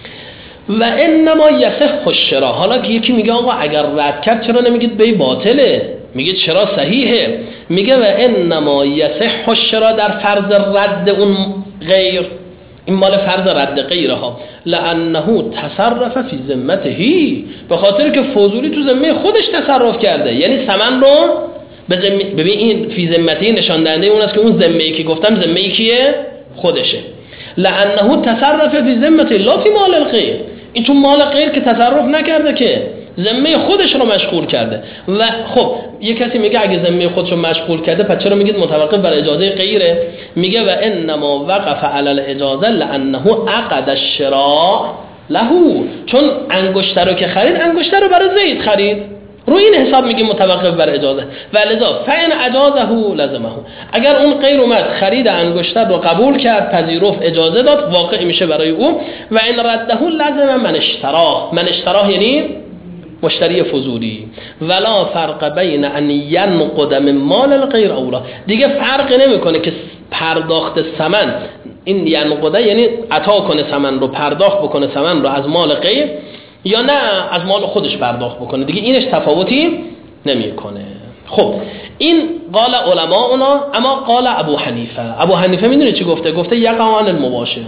Speaker 2: و انما یصح الشرا. حالا که یکی میگه آقا اگر رد کرد چرا نمیگید به باطله؟ میگه چرا صحیحه؟ میگه و انما یصح الشرا در فرض رد اون غیر. این مال فرض رد غیره ها. لانه تصرف فی ذمته، به خاطر که فضولی تو ذمه خودش تصرف کرده. یعنی ثمن رو به ذمه، ببین این فی ذمته نشان دهنده اون است که اون ذمه‌ای که گفتم ذمه‌ای کیه؟ خودشه. لانه تصرف فی ذمته لا فی مال الغیر. این تو مال غیر که تصرف نکرده، که ذمه خودش رو مشغول کرده. و خب یه کسی میگه اگه ذمه خودش رو مشغول کرده پس چرا میگید متوقف بر اجازه غیره؟ میگه و انما وقف علی الاجازه لانه عقد الشراء له. چون انگشتر رو که خرید، انگشتر رو برای زید خرید، رو این حساب میگیم متوقف بر اجازه. ولذا فان اجازه لزمه. اگر اون غیر اومد خرید انگشتر رو قبول کرد، پذیرفت، اجازه داد، واقع میشه برای او. و ان رده لزم من اشتراه. من اشتراه یعنی مشتری فضولی. ولا فرق بین ان ینقد من مال الغیر اولا. دیگه فرق نمیکنه که پرداخت ثمن، این ینقده یعنی عطا کنه ثمن رو، پرداخت بکنه ثمن رو از مال غیر، یا نه از مال خودش پرداخت بکنه. دیگه اینش تفاوتی نمیکنه. خب این قال علماؤنا. اما قال ابو حنیفه میدونی چی گفته؟ گفته یقعان المباشر،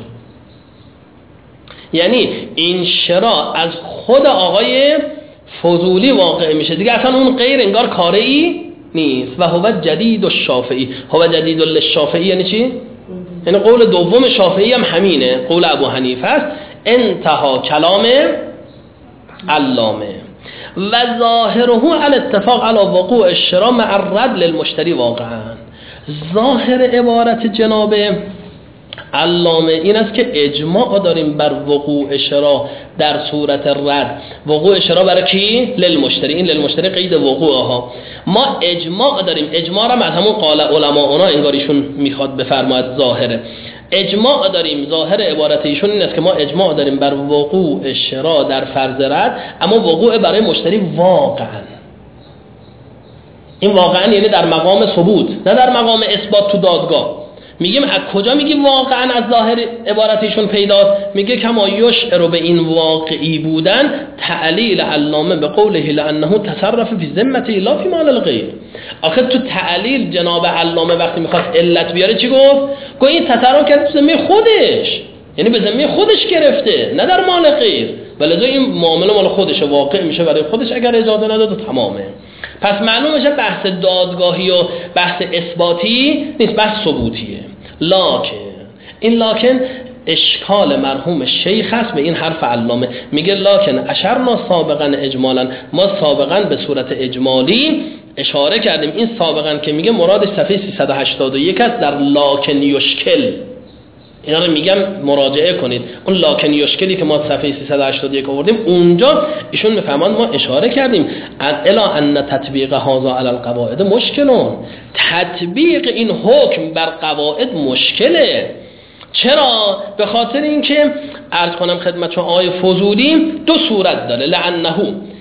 Speaker 2: یعنی این شرا از خود آقای فضولی واقع میشه دیگه، اصلا اون غیر انگار کاری نیست. و هو جدید الشافعی. هو جدید للشافعی یعنی چی؟ یعنی قول دوم شافعی هم همینه، قول ابو حنیفه است. انتها کلام علامه. و ظاهره الاتفاق علی وقوع الشراء مع الرد للمشتری. واقعا ظاهر عبارت جناب علامه این است که اجماع داریم بر وقوع شراء در صورت رد. وقوع شراء برای کی؟ للمشتری. این للمشتری قید وقوع ها. ما اجماع داریم. اجماع هم از همون قال علماؤنا انگاریشون میخواد بفرماید ظاهره. اجماع داریم. ظاهر عبارت ایشون این است که ما اجماع داریم بر وقوع شراء در فرض رد، اما وقوع برای مشتری واقعا. این واقعا یعنی در مقام ثبوت، نه در مقام اثبات تو دادگاه. میگیم از کجا میگی واقعا از ظاهر عبارتشون پیداست؟ میگه کما یشعر به این واقعی بودن تعلیل علامه به قوله لانه تصرف فی ذمته لا فی مال الغیر. آخه تو تعلیل جناب علامه وقتی میخواست علت بیاره چی گفت؟ گفت این تصرف کرد تو ذمه خودش، یعنی به ذمه خودش گرفته نه در مال غیر، ولذا این معامله مال خودشه، واقع میشه برای خودش اگر اجازه نداد تمامه. پس معلوم میشه بحث دادگاهی و بحث اثباتی نیست، بحث ثبوتیه. لکن اشکال مرحوم شیخ هست به این حرف علامه. میگه لکن اشرنا سابقا اجمالا، ما سابقا به صورت اجمالی اشاره کردیم. این سابقا که میگه مرادش صفحه 381 است در لکن یشکل. اینا رو میگم مراجعه کنید. اون لکن یشکلی که ما صفحه 381 آوردیم اونجا ایشون میفهمند ما اشاره کردیم الا ان تطبیق هذا علی القواعد مشکلون، تطبیق این حکم بر قواعد مشکله. چرا؟ به خاطر اینکه عرض کنم خدمت شما آیه فضولی دو صورت داره. لعنه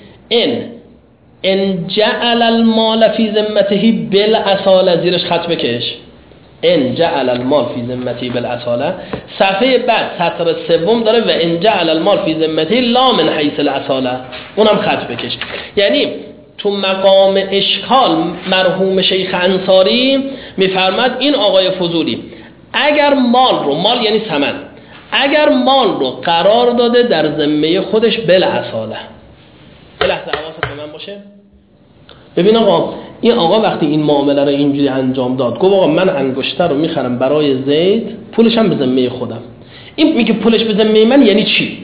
Speaker 2: ان جعل المال فی ذمته بالاصاله، زیرش خط بکش، ان جعل المال فی ذمته بالاصاله. صفحه بعد سطر سوم داره و ان جعل المال فی ذمته لا من حیث الاصاله، اونم خط بکش. یعنی تو مقام اشکال مرحوم شیخ انصاری میفرماد این آقای فضولی اگر مال یعنی ثمن، اگر مال رو قرار داده در ذمه خودش بالاصاله. یه لحظه حواست به من باشه. ببین آقا، این آقا وقتی این معامله رو اینجوری انجام داد، گفت آقا من انگشتر رو میخرم برای زید، پولش هم به ذمه خودم. این میگه پولش به ذمه من یعنی چی؟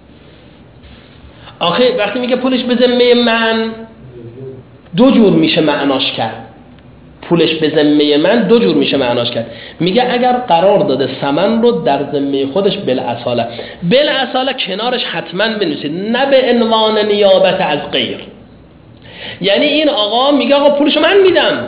Speaker 2: آخه وقتی میگه پولش به ذمه من دو جور میشه معناش کرد. پولش به ذمه من دو جور میشه معناش کرد. میگه اگر قرار داده ثمن رو در ذمه خودش بالاصاله کنارش حتما بنویسید نه به عنوان نیابت از غیر. یعنی این آقا میگه آقا پولشو من میدم،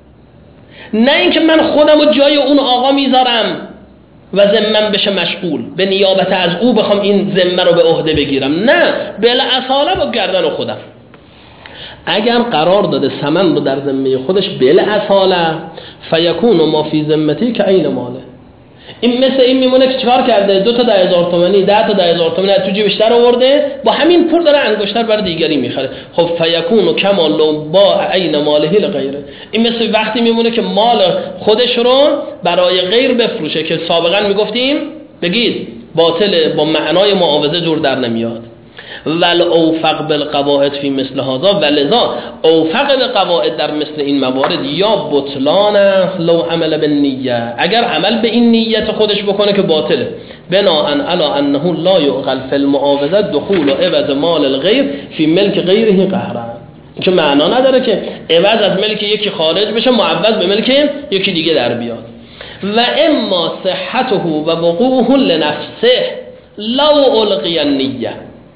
Speaker 2: نه اینکه من خودم رو جای اون آقا میذارم و ذمم بشه مشغول به نیابت از او بخوام این ذمه رو به عهده بگیرم، نه بالاصاله با گردن خودم. اگر قرار داده ثمن رو در ذمه خودش بالاصاله فیکون ما فی ذمتی که عین ماله. این مثل این میمونه که چیکار کرده؟ 2 تا 10,000 تومانی 10 تا 10,000 تومانی تو جیبش در آورده، با همین پول داره انگشتر برای دیگری میخره. خب فیکون کما لو با عین ماله لغیره. این مثل وقتی میمونه که مال خودش رو برای غیر بفروشه که سابقا میگفتیم بگید باطل، با معنای معاوضه جور در نمیاد. ول اوفق بالقواعد فی مثل هذا، ولذا اوفق بالقواعد در مثل این موارد یا بطلان است لو عمل بالنیه، اگر عمل به این نیت خودش بکنه که باطله. بناء علی انه لا یعقل فی المعاوضه دخول عوض مال الغیر فی ملک غیره قهرا، این که معنا نداره که عوض از ملک یکی خارج بشه معوض به ملک یکی دیگه در بیاد. و اما صحته و وقوعه لنفسه لو القی النیه،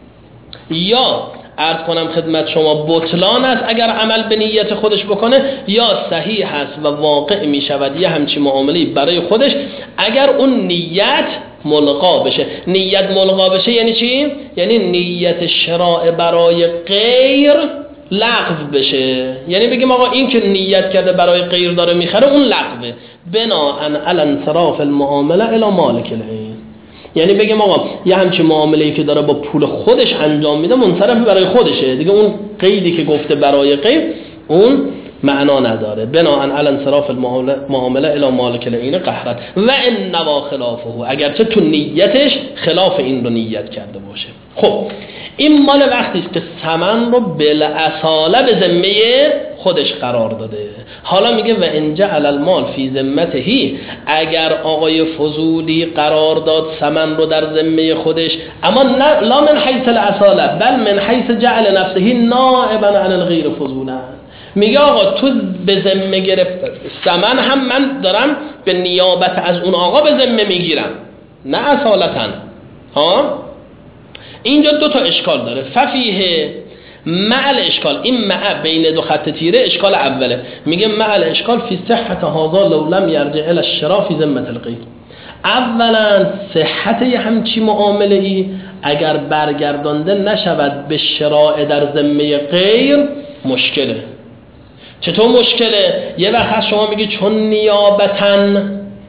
Speaker 2: یا عرض کنم خدمت شما بطلان است اگر عمل به نیت خودش بکنه، یا صحیح است و واقع می شود یه همچی معامله برای خودش اگر اون نیت ملغا بشه. نیت ملغا بشه یعنی چی؟ یعنی نیت شراء برای غیر لغو بشه. یعنی بگیم آقا این که نیت کرده برای غیر داره میخره اون لغوه. بناء علی انصراف المعامله الی مالک العین، یعنی بگیم آقا یه همچین معامله‌ای که داره با پول خودش انجام میده منصرف برای خودشه دیگه، اون قیدی که گفته برای غیر اون معنا نداره. بناء علی انصراف المعامله الی مالک العین قهرا و ان نوا خلافه، اگرچه تو نیتش خلاف این رو نیت کرده باشه. خب این مال وقتی است که ثمن رو بالاصاله به ذمه خودش قرار داده. حالا میگه و ان جعل المال فی ذمته، اگر آقای فضولی قرار داد ثمن رو در ذمه خودش، اما لا من حیث الاصاله بل من حیث جعل نفسه نائبا عن الغیر فضولا، میگه آقا تو به ذمه گرفت ثمن هم من دارم به نیابت از اون آقا به ذمه میگیرم نه اصالتا. ها اینجا 2 تا اشکال داره. ففیه معل اشکال، این مع بین 2 خط تیره اشکال اوله، میگه معل اشکال فی صحت هذا لو لم یرجع الی الشراء فی ذمه الغیر. اولا صحت یه همچی معامله ای اگر برگردانده نشود به شراء در ذمه غیر مشکله. چطور مشکله؟ یه وقت شما میگی چون نیابتاً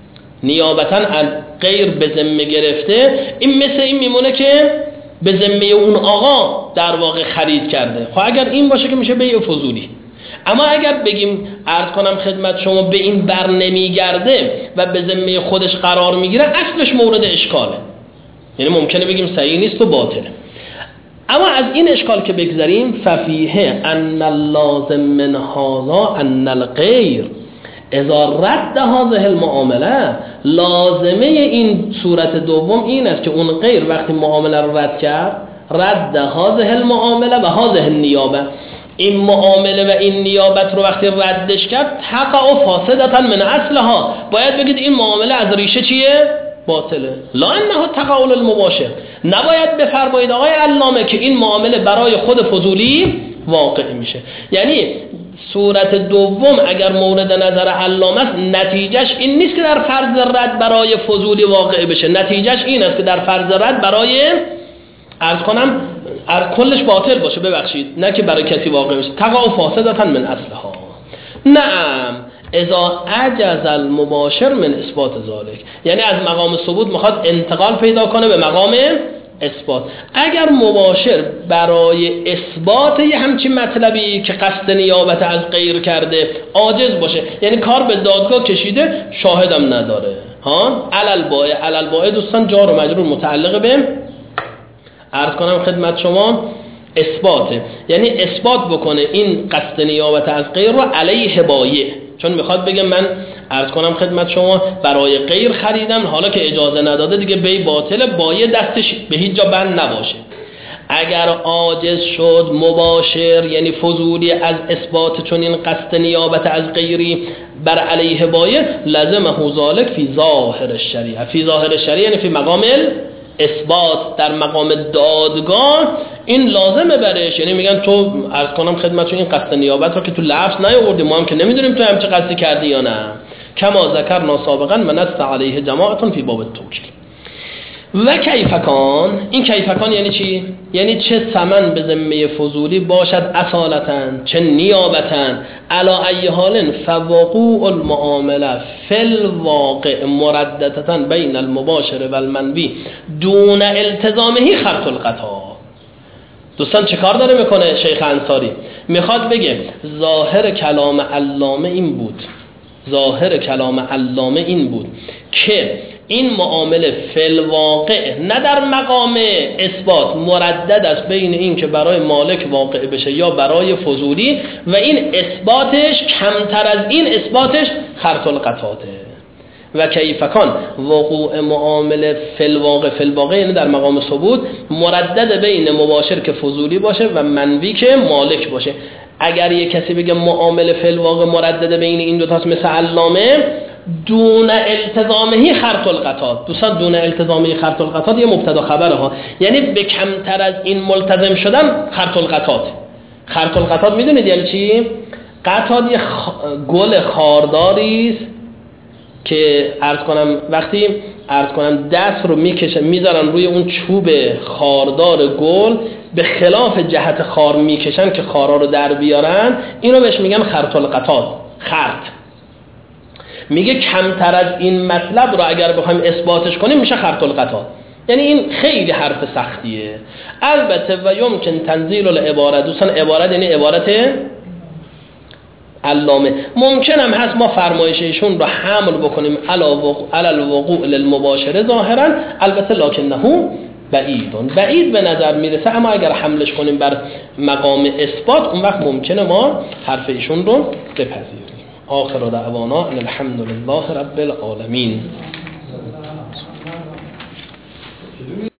Speaker 2: نیابتا از غیر به ذمه گرفته، این مثل این میمونه که به ذمه اون آقا در واقع خرید کرده. خب اگر این باشه که میشه بیع فضولی. اما اگر بگیم عرض کنم خدمت شما به این بر نمیگرده و به ذمه خودش قرار میگیره، اصلش مورد اشکاله، یعنی ممکنه بگیم صحیح نیست و باطله. اما از این اشکال که بگذاریم، ففیه ان اللازم من هذا ان الغیر اذا رد هذه المعامله، لازمه این صورت دوم این است که اون غیر وقتی معامله رو رد کرد، رد هذه المعامله و هذه النیابه، این معامله و این نیابت رو وقتی ردش کرد، تقع فاسدة من اصلها، باید بگید این معامله از ریشه چیه؟ باطله. لا انه تقع للمباشر، نباید بفرمایید آقای علامه که این معامله برای خود فضولی واقع میشه. یعنی صورت دوم اگر مورد نظر علامه است، نتیجهش این نیست که در فرض رد برای فضولی واقع بشه، نتیجهش این است که در فرض رد برای عرض کنم کلش باطل باشه، ببخشید، نه که برای کسی واقع بشه. تقع فاسدة من اصلها. نعم اذا عجز المباشر من اثبات ذلك، یعنی از مقام ثبوت میخواد انتقال پیدا کنه به مقام اثبات. اگر مباشر برای اثبات یه همچین مطلبی که قصد نیابت از غیر کرده عاجز باشه، یعنی کار به دادگاه کشیده، شاهدم نداره، ها علل بائع دوستان جار و مجرور متعلق به عرض کنم خدمت شما اثباته، یعنی اثبات بکنه این قصد نیابت از غیر رو علیه بایع، چون میخواد بگه من عرض کنم خدمت شما برای غیر خریدم، حالا که اجازه نداده دیگه بی باطله، بایع دستش به هیچ جا بند نباشه. اگر عاجز شد مباشر یعنی فضولی از اثبات چون این قصد نیابت از غیری بر علیه بایع، لزمه ذلک فی ظاهر الشریعه، فی ظاهر الشریعه یعنی فی مقام اثبات، در مقام دادگاه این لازمه برش، یعنی میگن تو عرض کنم خدمتتون این قصد نیابت رو که تو لفظ نیاوردی، ما هم که نمیدونیم تو هم چه قصدی کردی یا نه. کما ذکرنا سابقا من است علیه جماعتون فی باب التوکیل. و کیفکان، این کیفکان یعنی چی؟ یعنی چه ثمن به ذمه فضولی باشد اصالتاً، چه نیابتاً، علا ای حال فوقوع المعامله فی الواقع مرددتاً بین المباشر و المنوی دون التزامه خرط القطاع. دوستان چه کار داره میکنه شیخ انصاری؟ میخواد بگه ظاهر کلام علامه این بود که این معامله فی الواقع نه در مقام اثبات مردد است بین این که برای مالک واقع بشه یا برای فضولی، و این اثباتش کمتر از این اثباتش خرط القطاته. و کیفکان وقوع معامله فی الواقع یعنی در مقام ثبوت مردد بین مباشر که فضولی باشه و منوی که مالک باشه. اگر یک کسی بگه معامله فی الواقع مردد بین این دو تاست مثل علامه، دون التزامه خرط القطاع، دوستان دون التزامه خرط القطاع یه مبتدا خبره ها، یعنی به کمتر از این ملتزم شدن خرط القطاع. خرط القطاع میدونید یعنی چی؟ قطاع یه گل خارداری است که وقتی عرض کنم دست رو میذارن روی اون چوب خاردار گل، به خلاف جهت خار میکشن که خارا رو در بیارن، اینو بهش میگن خرط القطاع. خرط میگه کمتر از این مطلب رو اگر بخوایم اثباتش کنیم میشه خرط القطاع. یعنی این خیلی حرف سختیه. البته و یمکن تنزیل العباره، دوستان عبارت یعنی عبارت علامه، ممکن هم هست ما فرمایش ایشون رو حمل بکنیم علی الوقوع للمباشره ظاهرا، البته لکنه بعید به نظر میرسه، اما اگر حملش کنیم بر مقام اثبات اون وقت ممکنه ما حرف ایشون رو بپذیریم. آخر دعوانا ان الحمد لله رب العالمین.